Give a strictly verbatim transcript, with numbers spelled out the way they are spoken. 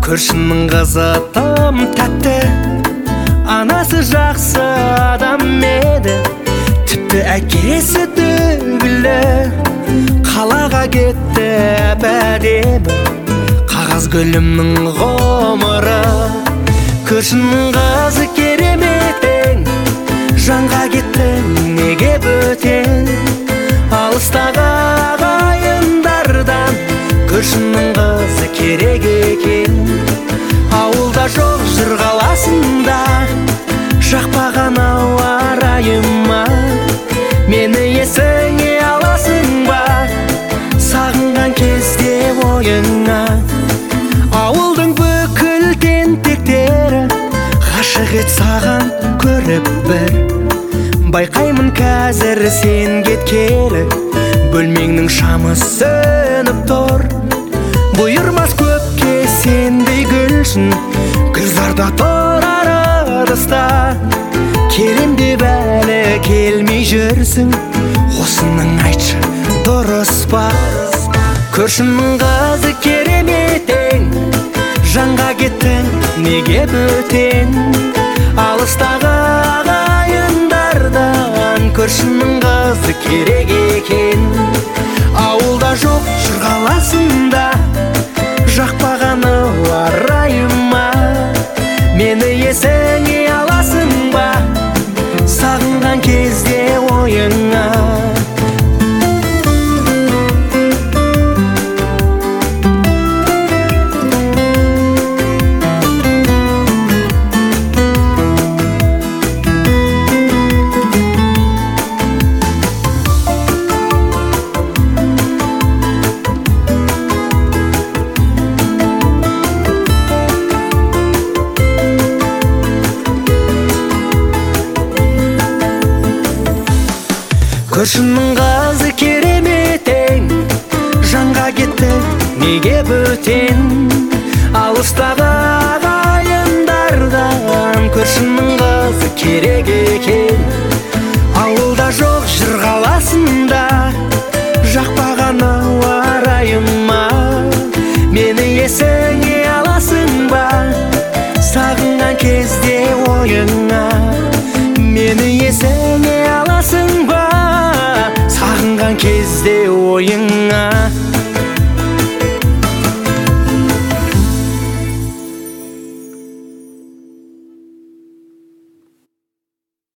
Көршінің қызы тым тәтті, анасы жақсы адам еді. Тіпті әкесі түгілі қалаға кетті әп-әдемі. Қағаз гүлімнің ғұмыры, көршінің қызы кереметтің. Жанға кеттің неге бөтен, алыстағы ағайындардан көршінің қызы керек екен. Ауылда жоқ жүр қаласында, жақпаған ауа райыма. Мені есіңе аласың ба, сағынған кезде ойыңа. Ауылдың бүкіл тентектері ғашық ет саған көріп бір. Байқаймын қазір сен кеткелі, бөлмеңнің шамы сөніп тұр. Бұйырмас көпке сендей гүлшін, гүлзарда тұрар ыдыста. Келем деп әлі келмей жүрсің, осының айтшы дұрыс па? Көршінің қызы кереметтің, жанға кеттің неге бөтен, алыстағы ағайындардан көршінің қызы керек екен. Ауылда жоқ жүр қаласында, жақпаған ауа райыма. Мені есіңе аласың ба, сағынған кезде ойыңа. Көршінің қызы кереметтің, жанға кетті неге бөтен, алыстағы ағайындардан көршінің қызы керек екен. Ауылда жоқ жүр қаласында, жақпаған ауа райыма. Мені есіңе аласың ба, сағынған кезде ойыңа. Мені есіңе аласың ба, сағынған кезде ойыңа.